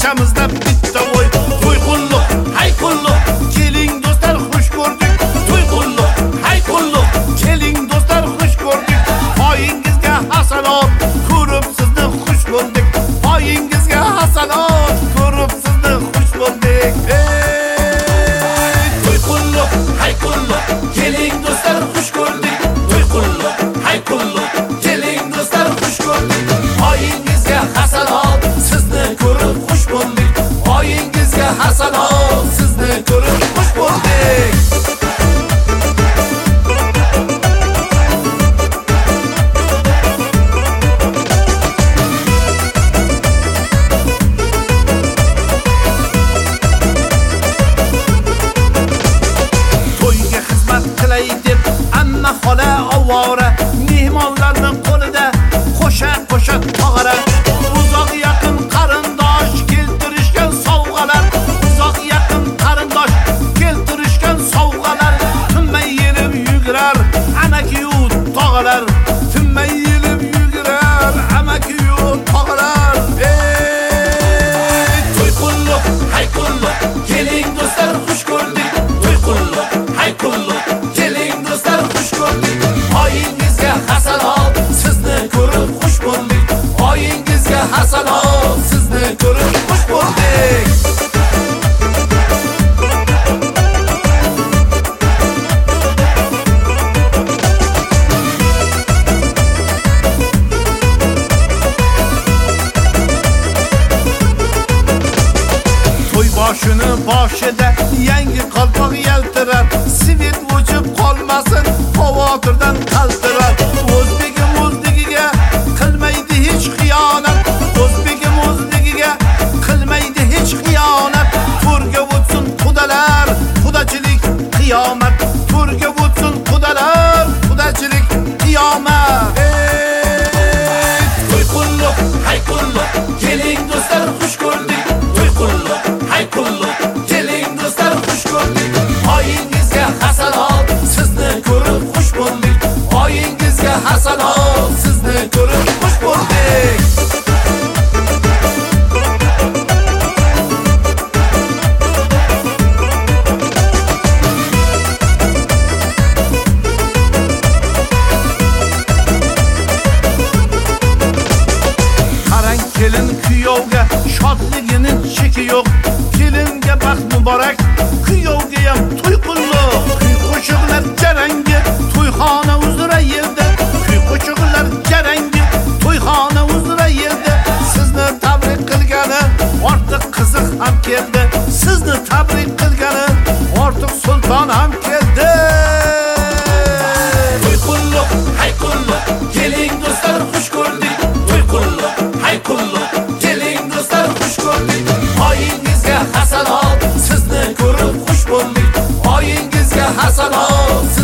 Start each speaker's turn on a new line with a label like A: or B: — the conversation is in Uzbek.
A: barchamizda bitta o'y. To'y qulluq, hay qulluq, keling do'stlar xush ko'rdik. To'y qulluq, hay qulluq, keling do'stlar xush ko'rdik. Oyingizga hasanot, ko'rib sizni xush bo'ldik. Oyingizga hasanot, ko'rib sizni xush bo'ldik. To'y qulluq, hay qulluq, keling do'stlar xush ko'rdik. To'y qulluq, hay qulluq, keling do'stlar xush ko'rdik. Oyingizga hasanot, sizni ko'rib xush bo'ldik. Oyingizga hasanot, sizni ko'rib xush bo'ldik. To'yga xizmat qilay deb amma xola ovora, mehmonlarning qo'lida qo'sha tog'ara. Uzoq yaqin qarindosh keltirishgan sovg'alar, uzoq yaqin qarindosh keltirishgan sovg'alar. Tinmay yelib yugurar amaki-yu tog'alar, tinmay yelib yugurar amaki-yu tog'alar. To'y qulluq, hay qulluq, keling do'stlar xush ko'rdik. To'y qulluq, hay qulluq, keling do'stlar xush ko'rdik. Oyingizga hasanot, sizni ko'rib xush bo'ldik. Oyingizga hasanot, sizni ko'rib xush bo'ldik. To'y boshida yangi qalpoq yaltirar, svet o'chib qolmasin, xavotirdan qaltirar. O'zbegim o'zligiga qilmaydi hech xiyonat, o'zbegim o'zligiga qilmaydi hech xiyonat. To'rga o'tsin qudalar, qudachilik qiyomat. To'rga o'tsin qudalar, qudachilik qiyomat. To'y qulluq, hay qulluq, keling do'stlar xush ko'rdik. To'y qulluq, hay qulluq, keling do'stlar xush ko'rdik. Oyingizga hasanot, sizni ko'rib xush bo'ldik. Oyingizga hasanot, sizni ko'rib xush bo'ldik. Qarang kelin kuyovga, shodligining cheki yo'q. Kelinga baxt muborak, kuyovga ham to'y qulluq. Kuy qo'shiqlar jarangi, to'yxona uzra yerda. Kuy qo'shiqlar jarangi, to'yxona uzra yerda. Sizni tabrik qilgani ortiq qiziq ham keldi. Sizni tabrik qilgani ortiq sulton ham keldi. To'y qulluq, hay qulluq, keling do'stlar xush ko'rdik. To'y qulluq, hay qulluq, keling do'stlar xush ko'rdik. Oyingizga hasanot, sizni ko'rib xush bo'ldik. Oyingizga hasanot,